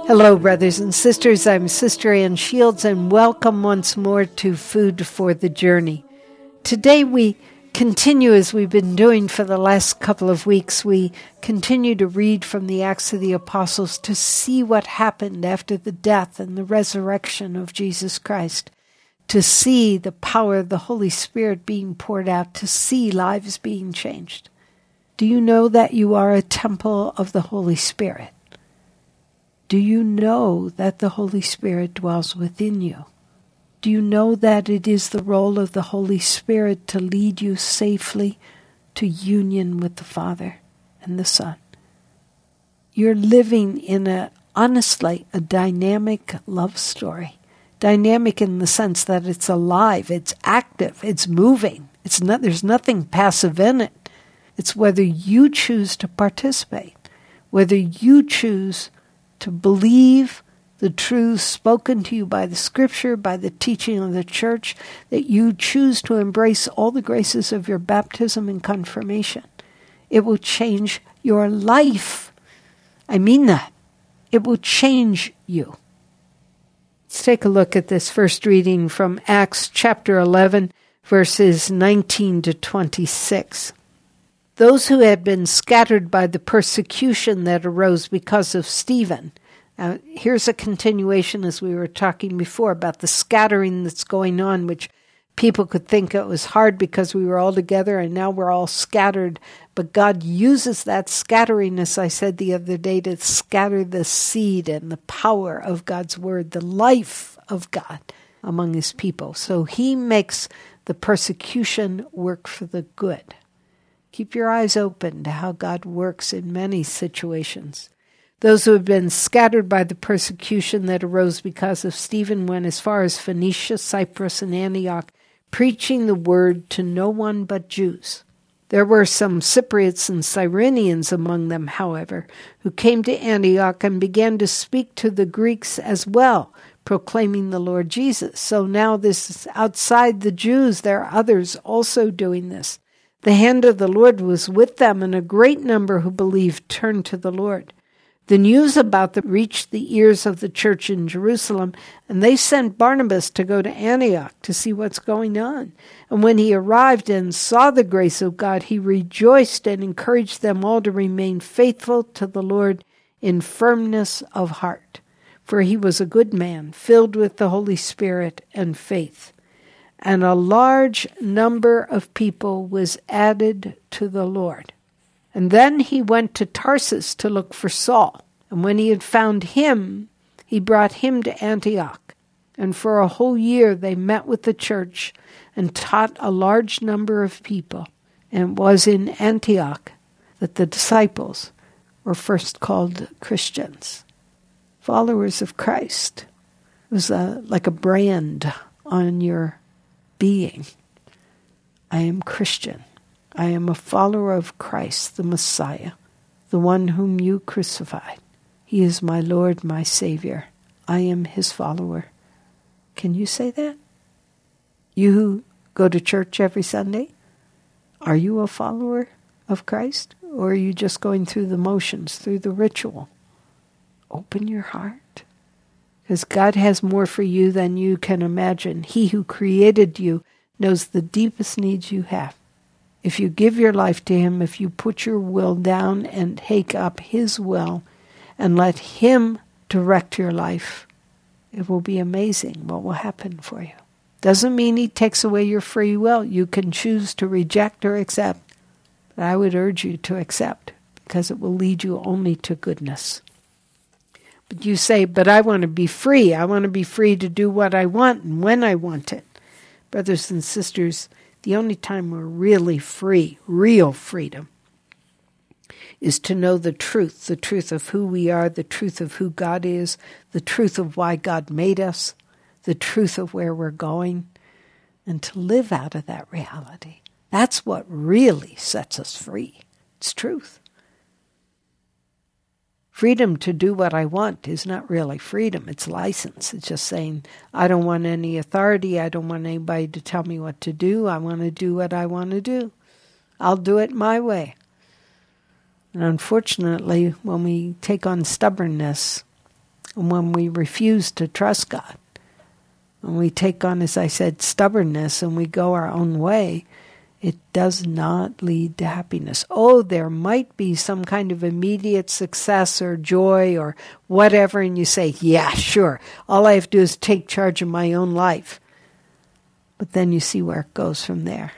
Hello, brothers and sisters. I'm Sister Ann Shields, and welcome once more to Food for the Journey. Today we continue, as we've been doing for the last couple of weeks, we continue to read from the Acts of the Apostles to see what happened after the death and the resurrection of Jesus Christ, to see the power of the Holy Spirit being poured out, to see lives being changed. Do you know that you are a temple of the Holy Spirit? Do you know that the Holy Spirit dwells within you? Do you know that it is the role of the Holy Spirit to lead you safely to union with the Father and the Son? You're living in honestly, a dynamic love story. Dynamic in the sense that it's alive, it's active, it's moving. There's nothing passive in it. It's whether you choose to participate, whether you choose to believe the truths spoken to you by the Scripture, by the teaching of the Church, that you choose to embrace all the graces of your baptism and confirmation. It will change your life. I mean that. It will change you. Let's take a look at this first reading from Acts chapter 11, verses 19 to 26. Those who had been scattered by the persecution that arose because of Stephen. Here's a continuation, as we were talking before, about the scattering that's going on, which people could think it was hard because we were all together and now we're all scattered. But God uses that scattering, as I said the other day, to scatter the seed and the power of God's word, the life of God among his people. So he makes the persecution work for the good. Keep your eyes open to how God works in many situations. Those who have been scattered by the persecution that arose because of Stephen went as far as Phoenicia, Cyprus, and Antioch, preaching the word to no one but Jews. There were some Cypriots and Cyrenians among them, however, who came to Antioch and began to speak to the Greeks as well, proclaiming the Lord Jesus. So now this is outside the Jews. There are others also doing this. The hand of the Lord was with them, and a great number who believed turned to the Lord. The news about them reached the ears of the church in Jerusalem, and they sent Barnabas to go to Antioch to see what's going on. And when he arrived and saw the grace of God, he rejoiced and encouraged them all to remain faithful to the Lord in firmness of heart. For he was a good man, filled with the Holy Spirit and faith. And a large number of people was added to the Lord. And then he went to Tarsus to look for Saul. And when he had found him, he brought him to Antioch. And for a whole year they met with the church and taught a large number of people. And it was in Antioch that the disciples were first called Christians, followers of Christ. It was like a brand on your being. I am Christian. I am a follower of Christ, the Messiah, the one whom you crucified. He is my Lord, my Savior. I am his follower. Can you say that? You who go to church every Sunday, are you a follower of Christ? Or are you just going through the motions, through the ritual? Open your heart. Because God has more for you than you can imagine. He who created you knows the deepest needs you have. If you give your life to him, if you put your will down and take up his will and let him direct your life, it will be amazing what will happen for you. Doesn't mean he takes away your free will. You can choose to reject or accept. But I would urge you to accept, because it will lead you only to goodness. But you say, but I want to be free. I want to be free to do what I want and when I want it. Brothers and sisters, the only time we're really free, real freedom, is to know the truth of who we are, the truth of who God is, the truth of why God made us, the truth of where we're going, and to live out of that reality. That's what really sets us free. It's truth. Freedom to do what I want is not really freedom. It's license. It's just saying, I don't want any authority. I don't want anybody to tell me what to do. I want to do what I want to do. I'll do it my way. And unfortunately, when we take on stubbornness, And when we refuse to trust God, when we take on, as I said, stubbornness and we go our own way, it does not lead to happiness. Oh, there might be some kind of immediate success or joy or whatever, and you say, yeah, sure, all I have to do is take charge of my own life. But then you see where it goes from there.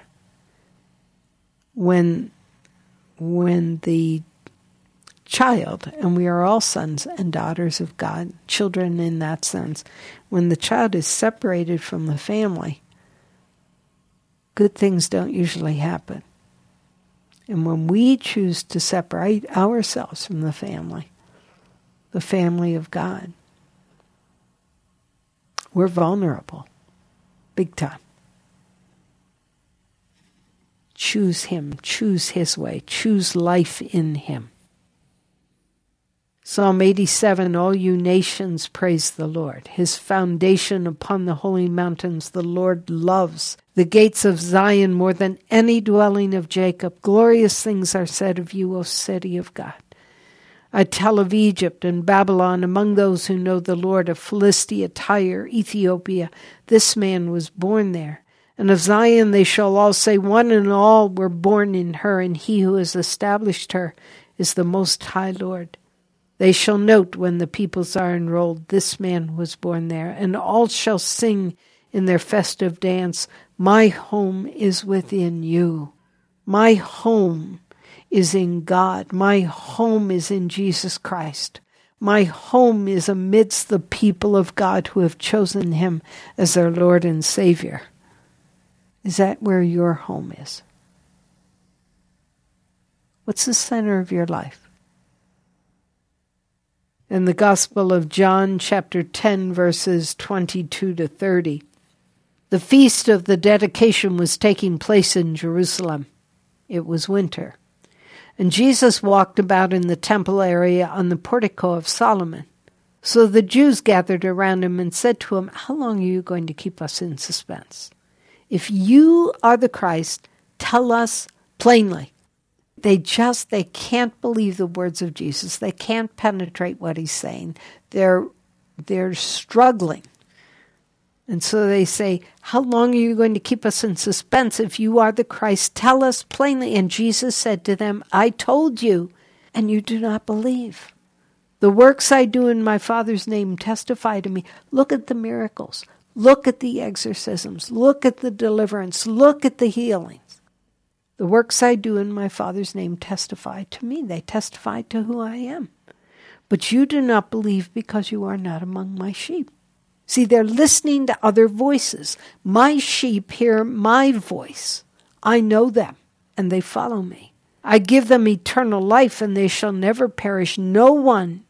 When the child, and we are all sons and daughters of God, children in that sense, when the child is separated from the family, good things don't usually happen. And when we choose to separate ourselves from the family of God, we're vulnerable, big time. Choose Him, choose His way, choose life in Him. Psalm 87, all you nations praise the Lord. His foundation upon the holy mountains the Lord loves. The gates of Zion more than any dwelling of Jacob. Glorious things are said of you, O city of God. I tell of Egypt and Babylon among those who know the Lord, of Philistia, Tyre, Ethiopia. This man was born there. And of Zion they shall all say, one and all were born in her, and he who has established her is the Most High Lord. They shall note when the peoples are enrolled, this man was born there, and all shall sing in their festive dance, my home is within you. My home is in God. My home is in Jesus Christ. My home is amidst the people of God who have chosen Him as their Lord and Savior. Is that where your home is? What's the center of your life? In the Gospel of John, chapter 10, verses 22 to 30, the feast of the dedication was taking place in Jerusalem. It was winter. And Jesus walked about in the temple area on the portico of Solomon. So the Jews gathered around him and said to him, how long are you going to keep us in suspense? If you are the Christ, tell us plainly. They can't believe the words of Jesus. They can't penetrate what He's saying. They're struggling. And so they say, how long are you going to keep us in suspense? If you are the Christ, tell us plainly. And Jesus said to them, I told you, and you do not believe. The works I do in my Father's name testify to me. Look at the miracles. Look at the exorcisms. Look at the deliverance. Look at the healings. The works I do in my Father's name testify to me. They testify to who I am. But you do not believe because you are not among my sheep. See, they're listening to other voices. My sheep hear my voice. I know them, and they follow me. I give them eternal life, and they shall never perish. No one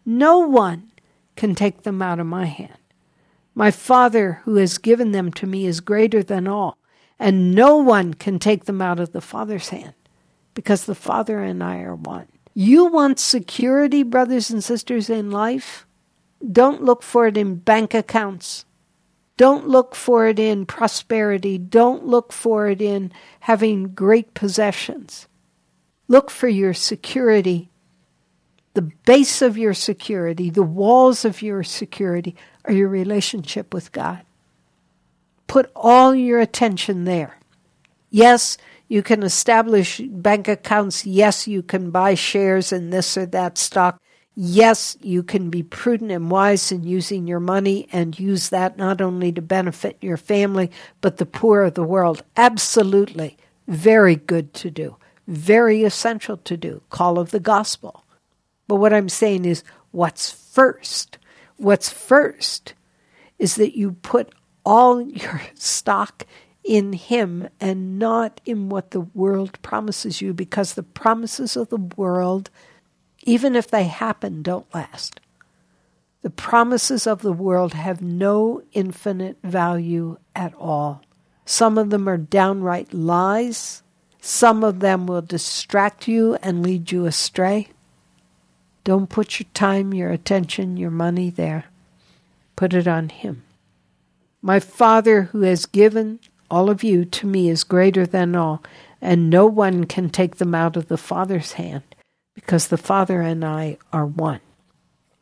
can take them out of my hand. My Father who has given them to me is greater than all. And no one can take them out of the Father's hand, because the Father and I are one. You want security, brothers and sisters, in life? Don't look for it in bank accounts. Don't look for it in prosperity. Don't look for it in having great possessions. Look for your security. The base of your security, the walls of your security, are your relationship with God. Put all your attention there. Yes, you can establish bank accounts. Yes, you can buy shares in this or that stock. Yes, you can be prudent and wise in using your money and use that not only to benefit your family, but the poor of the world. Absolutely. Very good to do. Very essential to do. Call of the gospel. But what I'm saying is, what's first? What's first is that you put all your stock in Him and not in what the world promises you, because the promises of the world, even if they happen, don't last. The promises of the world have no infinite value at all. Some of them are downright lies. Some of them will distract you and lead you astray. Don't put your time, your attention, your money there. Put it on Him. My Father who has given all of you to me is greater than all, and no one can take them out of the Father's hand, because the Father and I are one.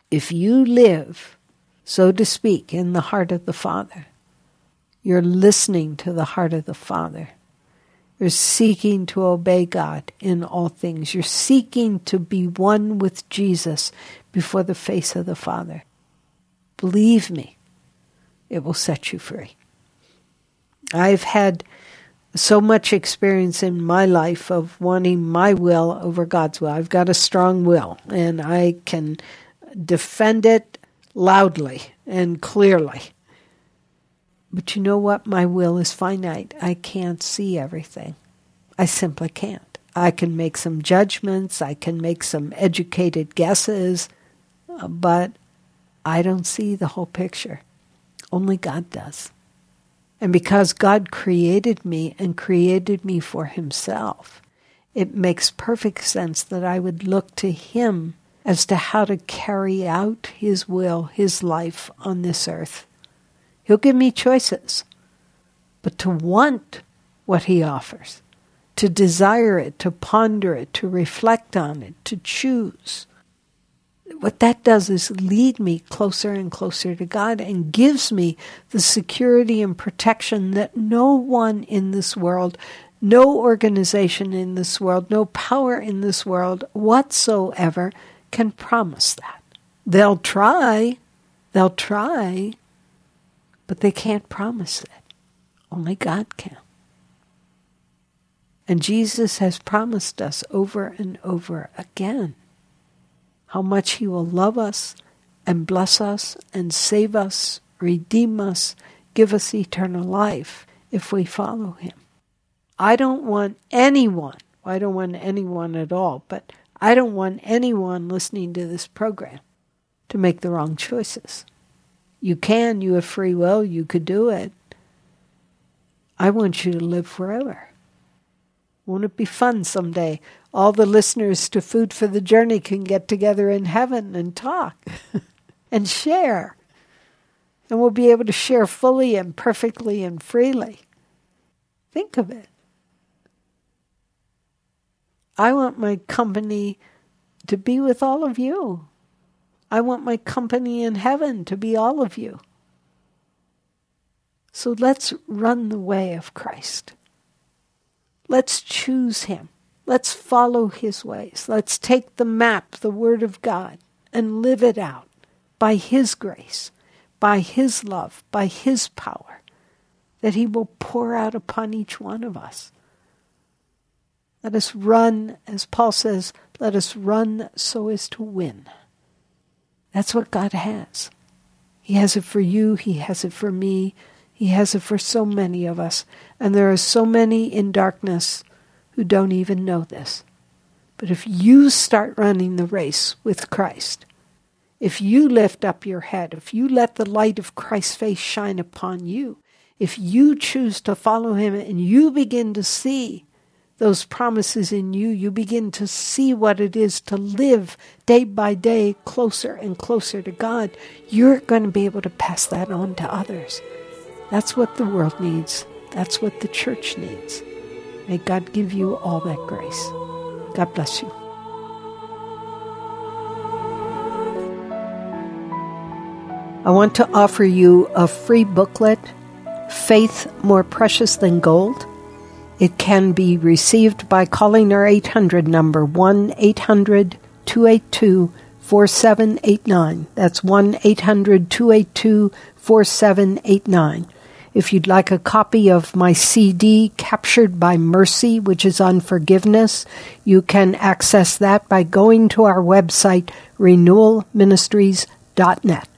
If you live, so to speak, in the heart of the Father, you're listening to the heart of the Father. You're seeking to obey God in all things. You're seeking to be one with Jesus before the face of the Father. Believe me, it will set you free. I've had so much experience in my life of wanting my will over God's will. I've got a strong will, and I can defend it loudly and clearly. But you know what? My will is finite. I can't see everything. I simply can't. I can make some judgments. I can make some educated guesses, but I don't see the whole picture. Only God does. And because God created me and created me for himself, it makes perfect sense that I would look to him as to how to carry out his will, his life on this earth. He'll give me choices, but to want what he offers, to desire it, to ponder it, to reflect on it, to choose, what that does is lead me closer and closer to God and gives me the security and protection that no one in this world, no organization in this world, no power in this world whatsoever can promise that. They'll try, but they can't promise it. Only God can. And Jesus has promised us over and over again how much he will love us and bless us and save us, redeem us, give us eternal life if we follow him. I don't want anyone at all, but I don't want anyone listening to this program to make the wrong choices. You have free will, you could do it. I want you to live forever. Won't it be fun someday? All the listeners to Food for the Journey can get together in heaven and talk and share. And we'll be able to share fully and perfectly and freely. Think of it. I want my company to be with all of you. I want my company in heaven to be all of you. So let's run the way of Christ. Let's choose him. Let's follow his ways. Let's take the map, the Word of God, and live it out by his grace, by his love, by his power, that he will pour out upon each one of us. Let us run, as Paul says, let us run so as to win. That's what God has. He has it for you. He has it for me. He has it for so many of us. And there are so many in darkness who don't even know this. But if you start running the race with Christ, if you lift up your head, if you let the light of Christ's face shine upon you, if you choose to follow him and you begin to see those promises in you, you begin to see what it is to live day by day closer and closer to God, you're going to be able to pass that on to others. That's what the world needs. That's what the church needs. May God give you all that grace. God bless you. I want to offer you a free booklet, Faith More Precious Than Gold. It can be received by calling our 800 number, 1-800-282-4789. That's 1-800-282-4789. If you'd like a copy of my CD, Captured by Mercy, which is on forgiveness, you can access that by going to our website, renewalministries.net.